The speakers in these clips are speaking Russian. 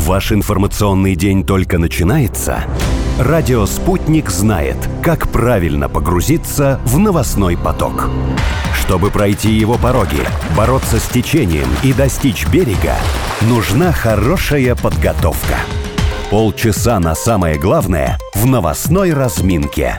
Ваш информационный день только начинается? Радио «Спутник» знает, как правильно погрузиться в новостной поток. Чтобы пройти его пороги, бороться с течением и достичь берега, нужна хорошая подготовка. Полчаса на самое главное в новостной разминке.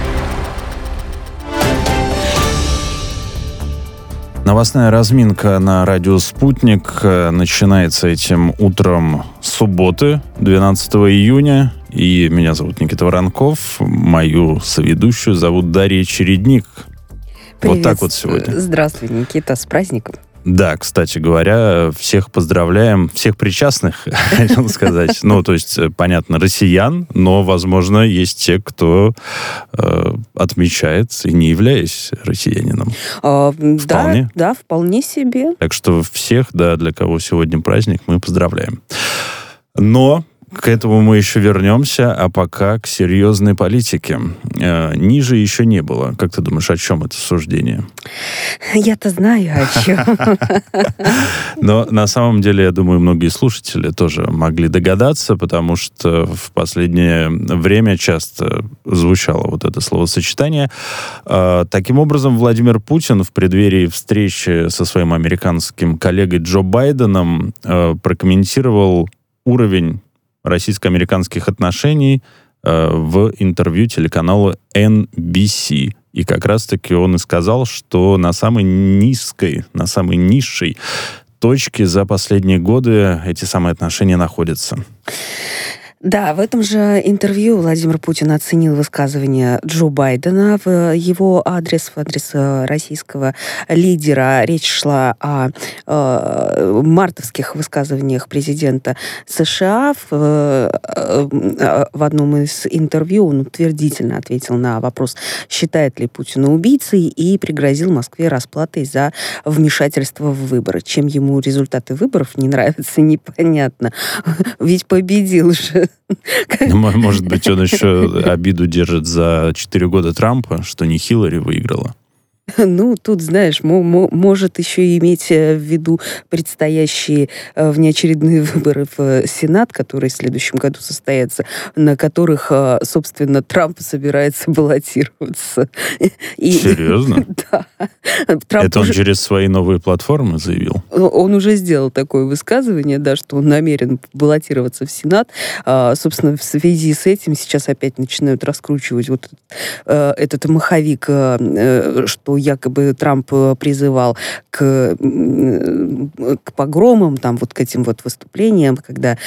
Новостная разминка на радио «Спутник» начинается этим утром субботы, 12 июня. И меня зовут Никита Воронков. Мою соведущую зовут Дарья Чередник. Привет. Вот так вот сегодня. Здравствуй, Никита, с праздником. Да, кстати говоря, всех поздравляем, всех причастных, хотел сказать. Ну, то есть, понятно, россиян, но, возможно, есть те, кто отмечает и не являясь россиянином. Вполне. Да, вполне себе. Так что всех, да, для кого сегодня праздник, мы поздравляем. Но к этому мы еще вернемся, а пока к серьезной политике. Ниже еще не было. Как ты думаешь, о чем это суждение? Я-то знаю, о чем. Но на самом деле, я думаю, многие слушатели тоже могли догадаться, потому что в последнее время часто звучало вот это словосочетание. Таким образом, Владимир Путин в преддверии встречи со своим американским коллегой Джо Байденом прокомментировал уровень российско-американских отношений в интервью телеканалу NBC. И как раз-таки он и сказал, что на самой низшей точке за последние годы эти самые отношения находятся. Да, в этом же интервью Владимир Путин оценил высказывание Джо Байдена в его адрес, в адрес российского лидера. Речь шла о мартовских высказываниях президента США. В одном из интервью он утвердительно ответил на вопрос, считает ли Путина убийцей, и пригрозил Москве расплатой за вмешательство в выборы. Чем ему результаты выборов не нравятся, непонятно. Ведь победил же. Может быть, он еще обиду держит за 4 года Трампа, что не Хиллари выиграла. Ну, тут, знаешь, может еще иметь в виду предстоящие внеочередные выборы в Сенат, которые в следующем году состоятся, на которых, собственно, Трамп собирается баллотироваться. Серьезно? Да. Это он через свои новые платформы заявил? Он уже сделал такое высказывание, да, что он намерен баллотироваться в Сенат. Собственно, в связи с этим сейчас опять начинают раскручивать вот этот маховик, что якобы Трамп призывал к погромам, там, вот к этим вот выступлениям, когда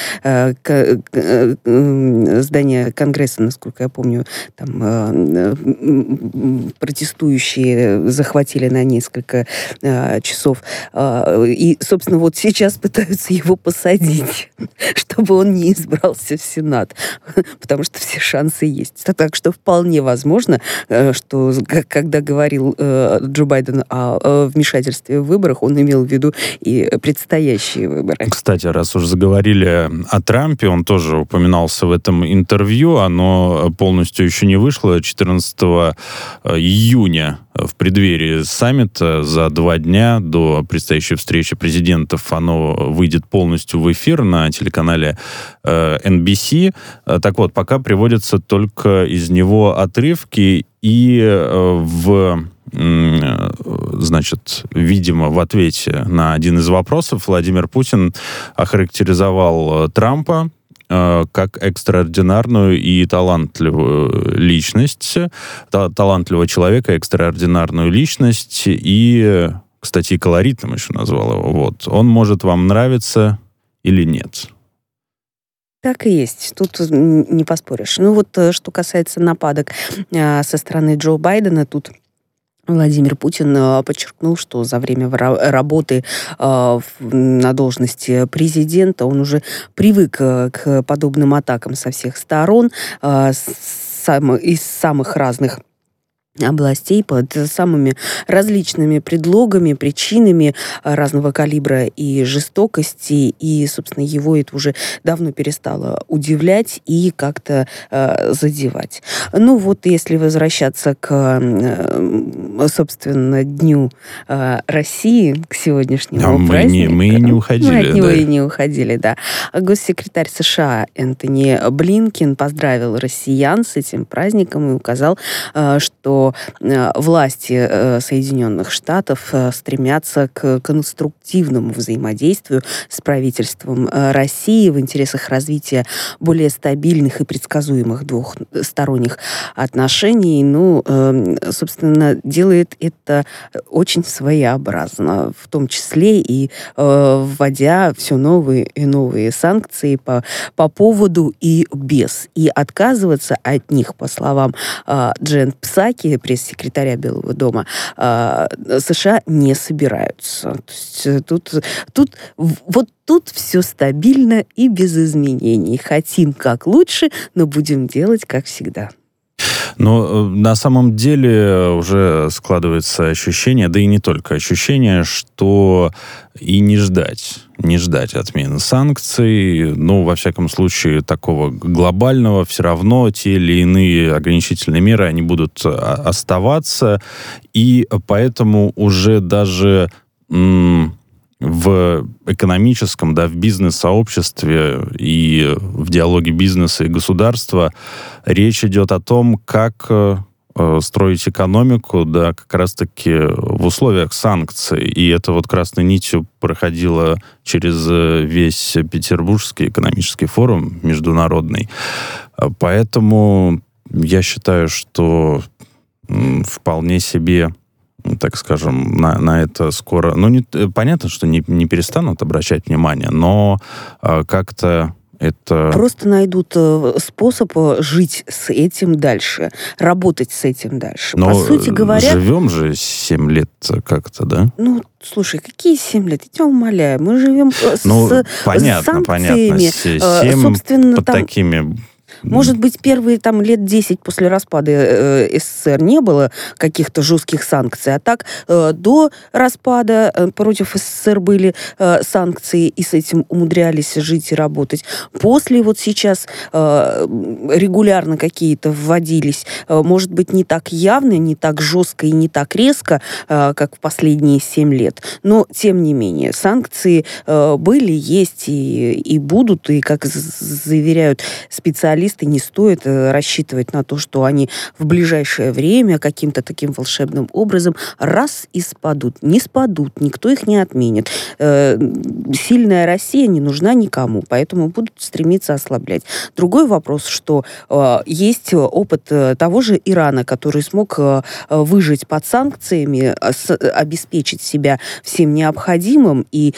здание Конгресса, насколько я помню, там протестующие захватили на несколько часов. И, собственно, вот сейчас пытаются его посадить, чтобы он не избрался в Сенат, потому что все шансы есть. Так что вполне возможно, что когда говорил Джо Байден о вмешательстве в выборах, он имел в виду и предстоящие выборы. Кстати, раз уж заговорили о Трампе, он тоже упоминался в этом интервью, оно полностью еще не вышло, 14 июня в преддверии саммита, за 2 дня до предстоящей встречи президентов, оно выйдет полностью в эфир на телеканале NBC. Так вот, пока приводятся только из него отрывки, и значит, видимо, в ответе на один из вопросов Владимир Путин охарактеризовал Трампа как экстраординарную и талантливую личность, талантливого человека, экстраординарную личность, и, кстати, и колоритным еще назвал его. Вот. Он может вам нравиться или нет? Так и есть. Тут не поспоришь. Ну вот, что касается нападок со стороны Джо Байдена, тут Владимир Путин подчеркнул, что за время работы на должности президента он уже привык к подобным атакам со всех сторон, из самых разных областей под самыми различными предлогами, причинами разного калибра и жестокости, и, собственно, его это уже давно перестало удивлять и как-то задевать. Ну вот, если возвращаться к, собственно, Дню России, к сегодняшнему празднику. Мы не уходили. Мы от него и не уходили, да. Госсекретарь США Энтони Блинкен поздравил россиян с этим праздником и указал, что власти Соединенных Штатов стремятся к конструктивному взаимодействию с правительством России в интересах развития более стабильных и предсказуемых двухсторонних отношений. Ну, собственно, делает это очень своеобразно, в том числе и вводя все новые и новые санкции по поводу и без. И отказываться от них, по словам Джен Псаки, пресс-секретаря Белого дома, США не собираются. То есть тут все стабильно и без изменений. Хотим как лучше, но будем делать как всегда. Но на самом деле уже складывается ощущение, да и не только ощущение, что и не ждать отмены санкций, ну, во всяком случае, такого глобального, все равно те или иные ограничительные меры, они будут оставаться, и поэтому уже даже в экономическом, да, в бизнес-сообществе и в диалоге бизнеса и государства речь идет о том, как строить экономику, да, как раз-таки в условиях санкций. И это вот красной нитью проходило через весь Петербургский экономический форум международный. Поэтому я считаю, что вполне себе, так скажем, на это скоро... Ну, понятно, что не перестанут обращать внимание, но как-то это... Просто найдут способ жить с этим дальше, работать с этим дальше. Но по сути говоря... живем же 7 лет как-то, да? Ну, слушай, какие 7 лет? Я тебя умоляю. Мы живем с санкциями. Понятно. 7 собственно, под там... такими... Может быть, первые там лет 10 после распада СССР не было каких-то жестких санкций, а так до распада против СССР были санкции, и с этим умудрялись жить и работать. После вот сейчас регулярно какие-то вводились, может быть, не так явно, не так жестко и не так резко, как в последние 7 лет, но, тем не менее, санкции были, есть и будут, и, как заверяют специалисты, не стоит рассчитывать на то, что они в ближайшее время каким-то таким волшебным образом раз и спадут. Не спадут, никто их не отменит. Сильная Россия не нужна никому, поэтому будут стремиться ослаблять. Другой вопрос, что есть опыт того же Ирана, который смог выжить под санкциями, обеспечить себя всем необходимым и,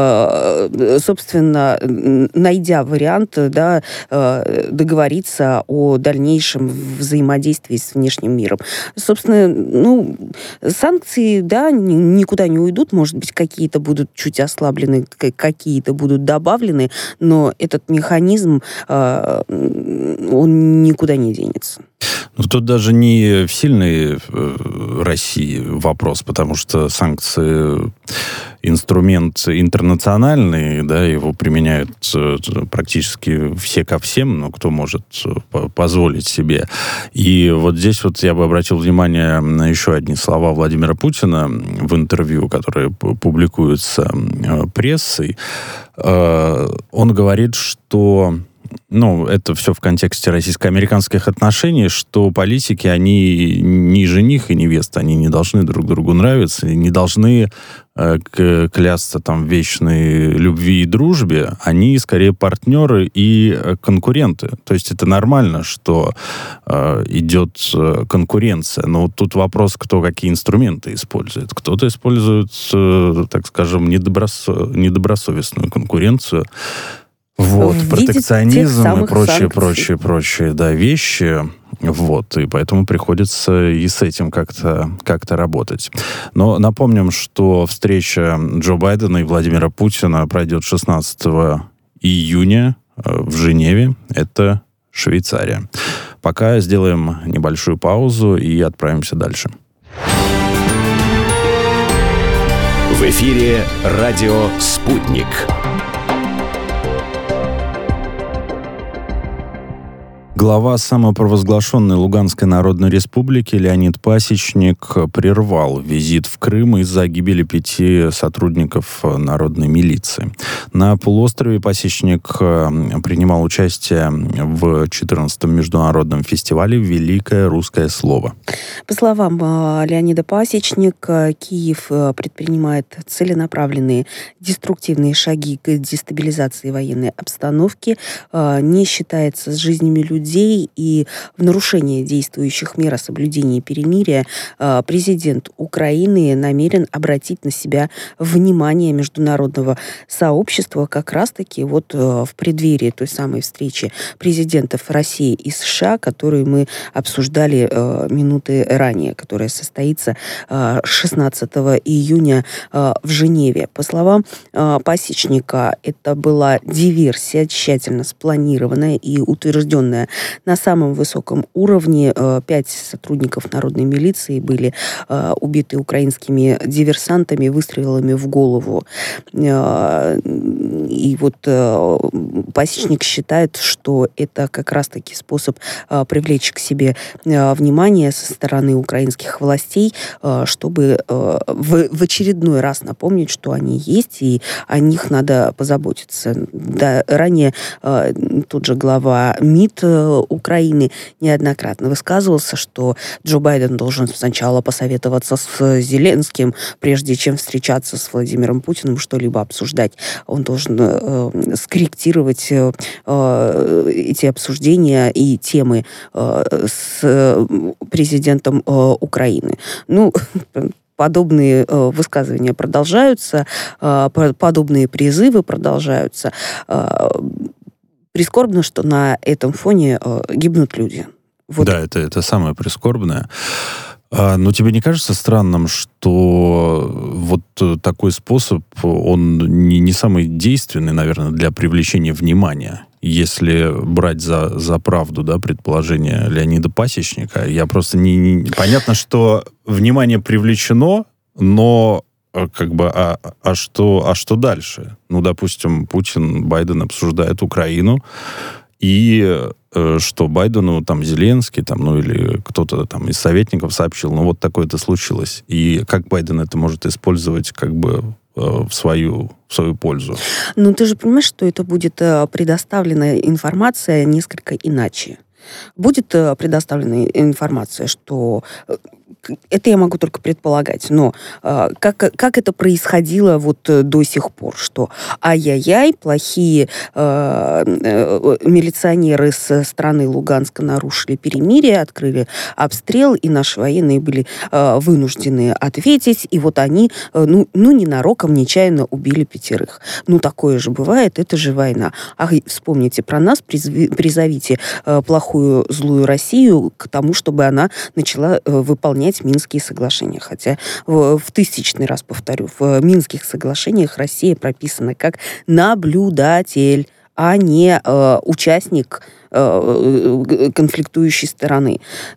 собственно, найдя вариант, да, договориться о дальнейшем взаимодействии с внешним миром. Собственно, ну, санкции, да, никуда не уйдут, может быть, какие-то будут чуть ослаблены, какие-то будут добавлены, но этот механизм, он никуда не денется. Ну, тут даже не в сильной России вопрос, потому что санкции инструмент интернациональный, да, его применяют практически все ко всем, но кто может позволить себе. И вот здесь вот я бы обратил внимание на еще одни слова Владимира Путина в интервью, которые публикуются прессой. Он говорит, что... Ну, это все в контексте российско-американских отношений, что политики, они не жених и невеста, они не должны друг другу нравиться, не должны клясться там в вечной любви и дружбе, они скорее партнеры и конкуренты. То есть это нормально, что идет конкуренция, но вот тут вопрос, кто какие инструменты использует. Кто-то использует, так скажем, недобросовестную конкуренцию. Вот, протекционизм и прочие, да, вещи. Вот, и поэтому приходится и с этим как-то работать. Но напомним, что встреча Джо Байдена и Владимира Путина пройдет 16 июня в Женеве. Это Швейцария. Пока сделаем небольшую паузу и отправимся дальше. В эфире радио «Спутник». Глава самопровозглашенной Луганской Народной Республики Леонид Пасечник прервал визит в Крым из-за гибели 5 сотрудников народной милиции. На полуострове Пасечник принимал участие в 14-м международном фестивале «Великое русское слово». По словам Леонида Пасечника, Киев предпринимает целенаправленные деструктивные шаги к дестабилизации военной обстановки, не считается с жизнями людей, и в нарушение действующих мер о соблюдении перемирия президент Украины намерен обратить на себя внимание международного сообщества как раз-таки вот в преддверии той самой встречи президентов России и США, которую мы обсуждали минуты ранее, которая состоится 16 июня в Женеве. По словам Пасечника, это была диверсия, тщательно спланированная и утвержденная на самом высоком уровне. 5 сотрудников народной милиции были убиты украинскими диверсантами выстрелами в голову. И вот Пасечник считает, что это как раз-таки способ привлечь к себе внимание со стороны украинских властей, чтобы в очередной раз напомнить, что они есть, и о них надо позаботиться. Да, ранее тот же глава МИД Украины неоднократно высказывался, что Джо Байден должен сначала посоветоваться с Зеленским, прежде чем встречаться с Владимиром Путиным, что-либо обсуждать. Он должен скорректировать эти обсуждения и темы с президентом Украины. Подобные высказывания продолжаются, подобные призывы продолжаются. Прискорбно, что на этом фоне гибнут люди. Вот. Да, это самое прискорбное. Но тебе не кажется странным, что вот такой способ, он не самый действенный, наверное, для привлечения внимания? Если брать за правду, да, предположение Леонида Пасечника, я просто понятно, что внимание привлечено, но как бы, что дальше? Допустим, Путин, Байден обсуждают Украину, и что Байдену, Зеленский, или кто-то из советников сообщил, вот такое-то случилось. И как Байден это может использовать, в свою пользу? Ты же понимаешь, что это будет предоставлена информация несколько иначе. Будет предоставлена информация, что... Это я могу только предполагать, но как это происходило до сих пор, что ай-яй-яй, плохие милиционеры со стороны Луганска нарушили перемирие, открыли обстрел, и наши военные были вынуждены ответить, и они, ненароком, нечаянно убили 5. Такое же бывает, это же война. Вспомните про нас, призовите плохую, злую Россию к тому, чтобы она начала выполнять Минские соглашения. Хотя в 1000-й раз повторю, в Минских соглашениях Россия прописана как наблюдатель, а не участник конфликтующей стороной.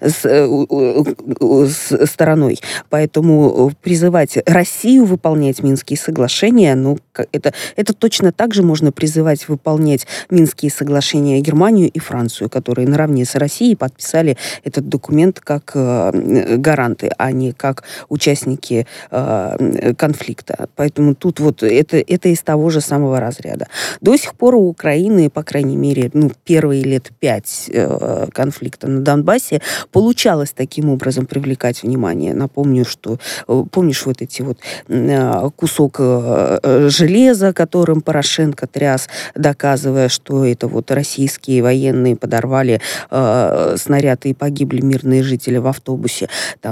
Поэтому призывать Россию выполнять Минские соглашения, это точно так же можно призывать выполнять Минские соглашения Германию и Францию, которые наравне с Россией подписали этот документ как гаранты, а не как участники конфликта. Поэтому тут это из того же самого разряда. До сих пор у Украины, по крайней мере, первые лет 5 конфликта на Донбассе получалось таким образом привлекать внимание. Напомню, что помнишь эти кусок железа, которым Порошенко тряс, доказывая, что это российские военные подорвали снаряд и погибли мирные жители в автобусе.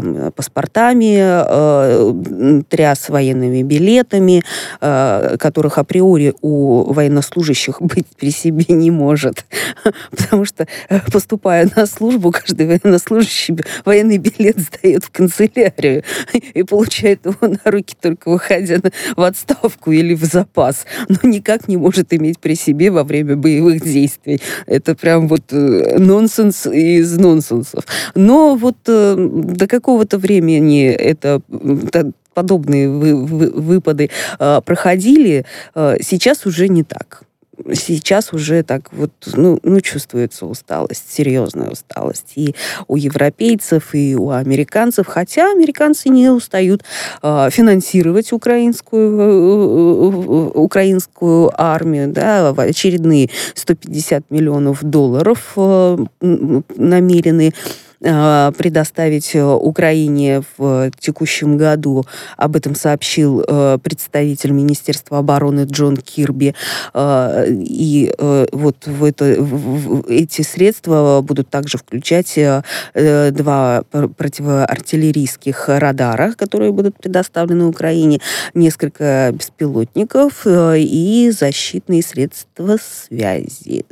Паспортами тряс, военными билетами, которых априори у военнослужащих быть при себе не может. потому что, поступая на службу, каждый военнослужащий военный билет сдает в канцелярию и получает его на руки только выходя в отставку или в запас, но никак не может иметь при себе во время боевых действий. Это прям вот нонсенс из нонсенсов. Но вот до какого-то времени это подобные выпады проходили, сейчас уже не так. Сейчас уже так вот, чувствуется усталость, серьезная усталость и у европейцев, и у американцев, хотя американцы не устают финансировать украинскую армию, да, очередные $150 миллионов намерены предоставить Украине в текущем году. Об этом сообщил представитель Министерства обороны Джон Кирби. И вот эти средства будут также включать 2 противоартиллерийских радара, которые будут предоставлены Украине, несколько беспилотников и защищенные средства связи.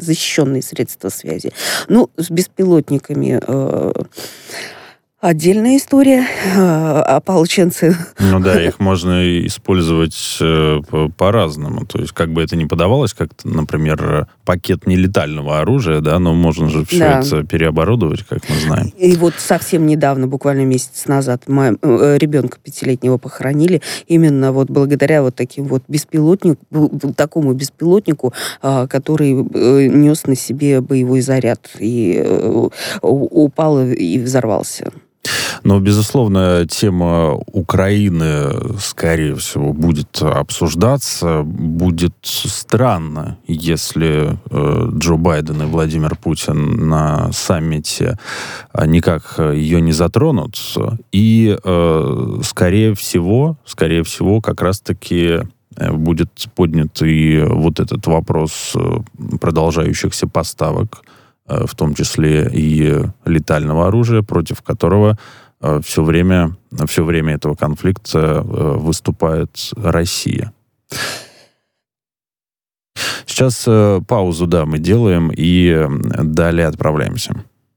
С беспилотниками отдельная история. Ополченцы... их можно использовать по-разному. То есть, как бы это ни подавалось, как, например, пакет нелетального оружия, да, но можно же все это переоборудовать, как мы знаем. И вот совсем недавно, буквально месяц назад, ребенка 5-летнего похоронили именно вот благодаря вот таким вот такому беспилотнику, который нес на себе боевой заряд и упал и взорвался. Но, безусловно, тема Украины, скорее всего, будет обсуждаться. Будет странно, если Джо Байден и Владимир Путин на саммите никак ее не затронут. И, скорее всего, как раз-таки будет поднят и вот этот вопрос продолжающихся поставок, в том числе и летального оружия, против которого все время этого конфликта выступает Россия. Сейчас паузу, мы делаем и далее отправляемся.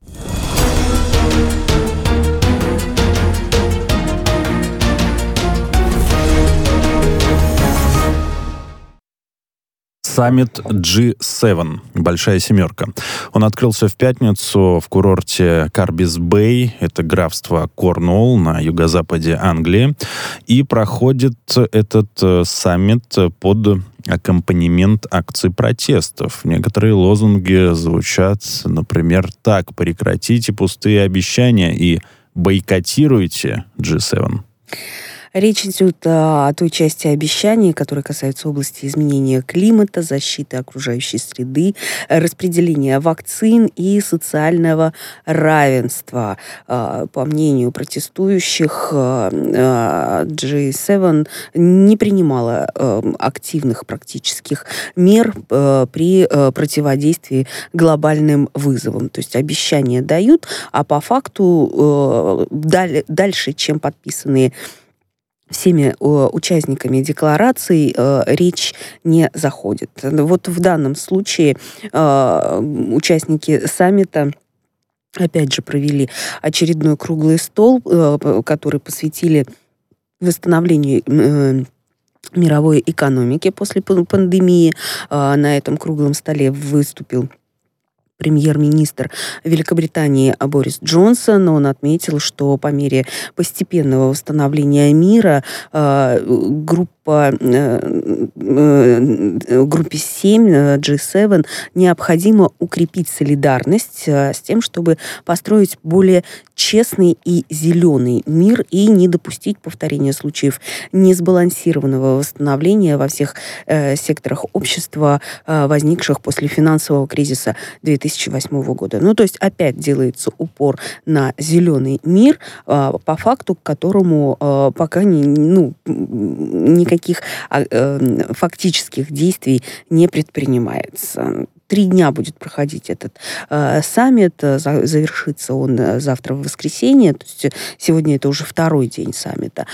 Саммит G7, Большая семерка. Он открылся в пятницу в курорте Карбис-Бэй, это графство Корнуолл на юго-западе Англии, и проходит этот саммит под аккомпанемент акций протестов. Некоторые лозунги звучат, например, так: «Прекратите пустые обещания и бойкотируйте G7». Речь идет о той части обещаний, которые касаются области изменения климата, защиты окружающей среды, распределения вакцин и социального равенства. По мнению протестующих, G7 не принимала активных практических мер при противодействии глобальным вызовам. То есть обещания дают, а по факту дальше, чем подписанные всеми участниками деклараций речь не заходит. Вот в данном случае участники саммита опять же провели очередной круглый стол, который посвятили восстановлению мировой экономики после пандемии. На этом круглом столе выступил премьер-министр Великобритании Борис Джонсон. Он отметил, что по мере постепенного восстановления мира группе 7 G7 необходимо укрепить солидарность с тем, чтобы построить более честный и зеленый мир и не допустить повторения случаев несбалансированного восстановления во всех секторах общества, возникших после финансового кризиса 2008 года. То есть опять делается упор на зеленый мир, по факту, к которому пока никаких фактических действий не предпринимается. 3 дня будет проходить этот саммит. Завершится он завтра в воскресенье. То есть сегодня это уже 2-й день саммита.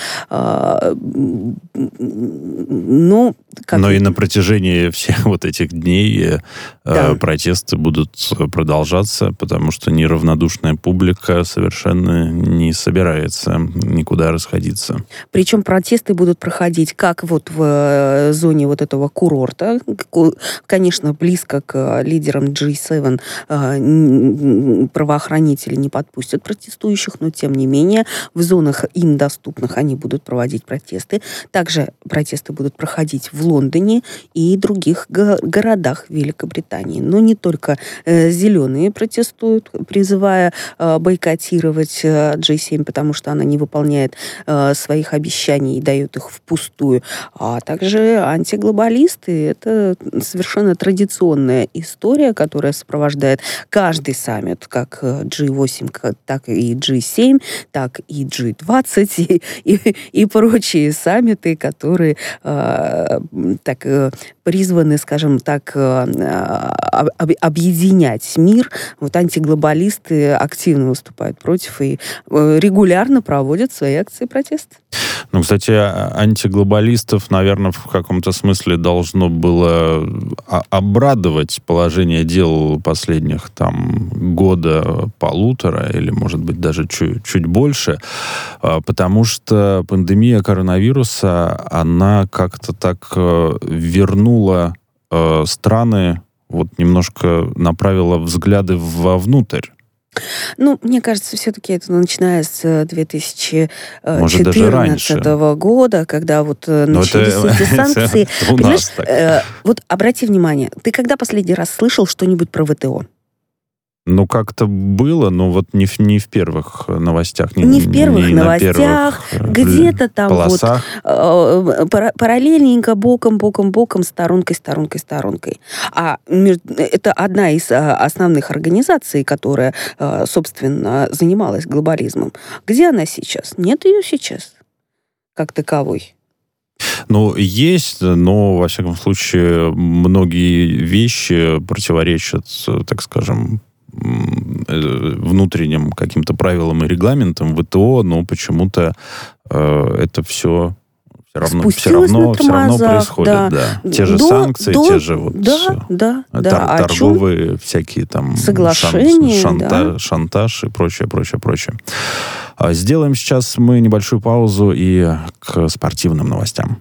Но и на протяжении всех вот этих дней протесты будут продолжаться, потому что неравнодушная публика совершенно не собирается никуда расходиться. Причем протесты будут проходить как вот в зоне вот этого курорта, конечно, близко к лидерам G7 правоохранители не подпустят протестующих, но тем не менее в зонах им доступных они будут проводить протесты. Также протесты будут проходить в Лондоне и других городах Великобритании. Но не только зеленые протестуют, призывая бойкотировать G7, потому что она не выполняет своих обещаний и дает их впустую, а также антиглобалисты. Это совершенно традиционная история, которая сопровождает каждый саммит, как G8, так и G7, так и G20 и прочие саммиты, которые призваны, скажем так, объединять мир. Вот антиглобалисты активно выступают против и регулярно проводят свои акции протеста. Ну, кстати, антиглобалистов, наверное, в каком-то смысле должно было обрадовать положение дел последних года полутора, или, может быть, даже чуть больше, потому что пандемия коронавируса, она как-то так вернула страны, вот немножко направила взгляды вовнутрь. Ну, мне кажется, все-таки это начиная с 2014 года, когда вот начались эти санкции. Понимаешь, вот обрати внимание, ты когда последний раз слышал что-нибудь про ВТО? Ну, как-то было, но вот не в первых новостях. Не в первых новостях, где-то там полосах. Вот параллельненько, боком, сторонкой. А это одна из основных организаций, которая, собственно, занималась глобализмом. Где она сейчас? Нет ее сейчас, как таковой. Ну, есть, но, во всяком случае, многие вещи противоречат, так скажем, внутренним каким-то правилам и регламентам ВТО, но почему-то это все равно происходит. Да. Те же санкции, те же вот торговые всякие там соглашения, шантаж и прочее. Сделаем сейчас мы небольшую паузу и к спортивным новостям.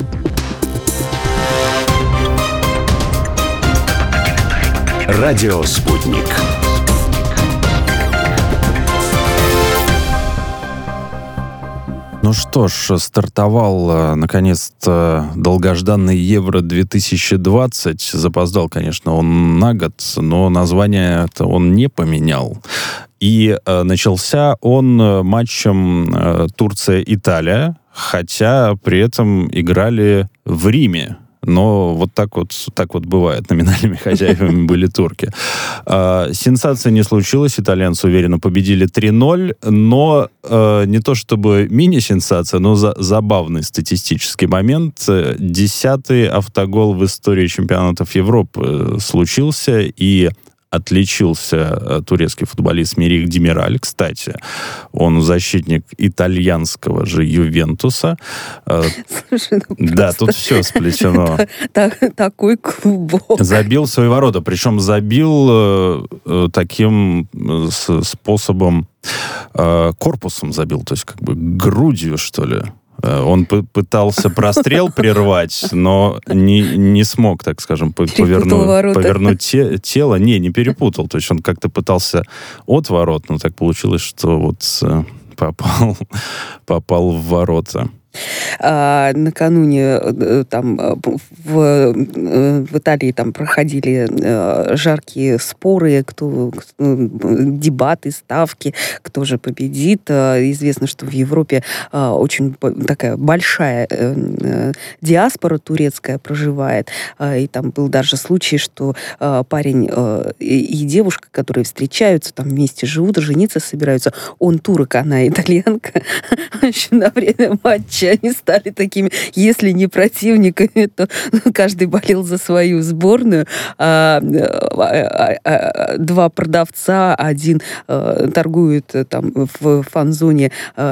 Радио «Спутник». Ну что ж, стартовал, наконец-то, долгожданный Евро-2020. Запоздал, конечно, он на год, но название-то он не поменял. И начался он матчем Турция-Италия, хотя при этом играли в Риме. Но вот так вот бывает. Номинальными хозяевами были турки. Сенсации не случилось. Итальянцы уверенно победили 3-0. Но не то чтобы мини-сенсация, но забавный статистический момент. 10-й автогол в истории чемпионатов Европы случился. И отличился турецкий футболист Мерих Демираль. Кстати, он защитник итальянского же Ювентуса. Слушай, да, тут все сплетено. Такой клубок. Забил в свои ворота. Причем забил таким способом, корпусом забил, то есть как бы грудью, что ли. Он пытался прострел прервать, но не смог, так скажем, повернуть тело. Не перепутал. То есть он как-то пытался от ворот, но так получилось, что вот попал в ворота. Накануне там в Италии там проходили жаркие споры, дебаты, ставки, кто же победит. Известно, что в Европе очень такая большая диаспора турецкая проживает. И там был даже случай, что парень и девушка, которые встречаются, там вместе живут, жениться собираются. Он турок, она итальянка. На время матча они стали такими, если не противниками, то каждый болел за свою сборную. Два продавца, один торгует там в фан-зоне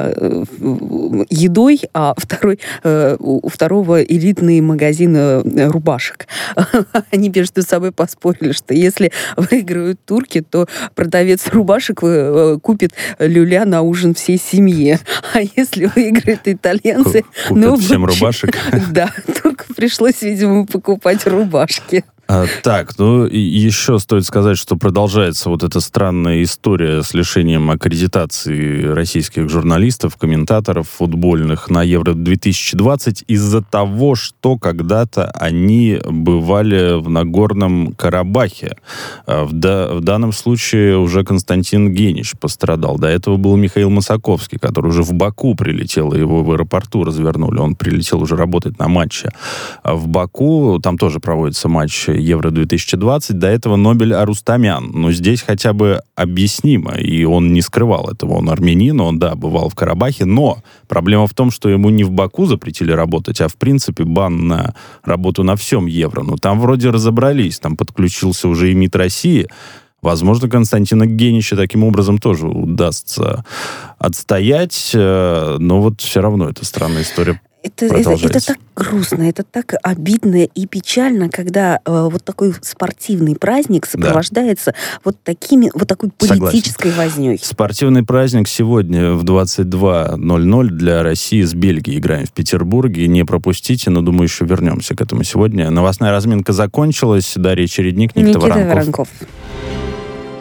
едой, а у второго элитный магазин рубашек. Они между собой поспорили, что если выиграют турки, то продавец рубашек купит люля на ужин всей семье. А если выиграют итальянцы... Купят всем рубашек? Да, туркам пришлось, видимо, покупать рубашки. Так, еще стоит сказать, что продолжается вот эта странная история с лишением аккредитации российских журналистов, комментаторов футбольных на Евро-2020 из-за того, что когда-то они бывали в Нагорном Карабахе. В данном случае уже Константин Генич пострадал. До этого был Михаил Масаковский, который уже в Баку прилетел, его в аэропорту развернули. Он прилетел уже работать на матче. В Баку там тоже проводится матч Евро-2020, до этого Нобель Арустамян. Но здесь хотя бы объяснимо, и он не скрывал этого. Он армянин, он, да, бывал в Карабахе, но проблема в том, что ему не в Баку запретили работать, а в принципе бан на работу на всем Евро. Ну, там вроде разобрались, там подключился уже и МИД России. Возможно, Константина Генича таким образом тоже удастся отстоять, но вот все равно это странная история. Это так грустно, это так обидно и печально, когда вот такой спортивный праздник сопровождается вот такой политической вознёй. Спортивный праздник сегодня в 22:00 для России с Бельгией. Играем в Петербурге. Не пропустите, но, думаю, еще вернемся к этому сегодня. Новостная разминка закончилась. Дарья Чередник, Никита Воронков.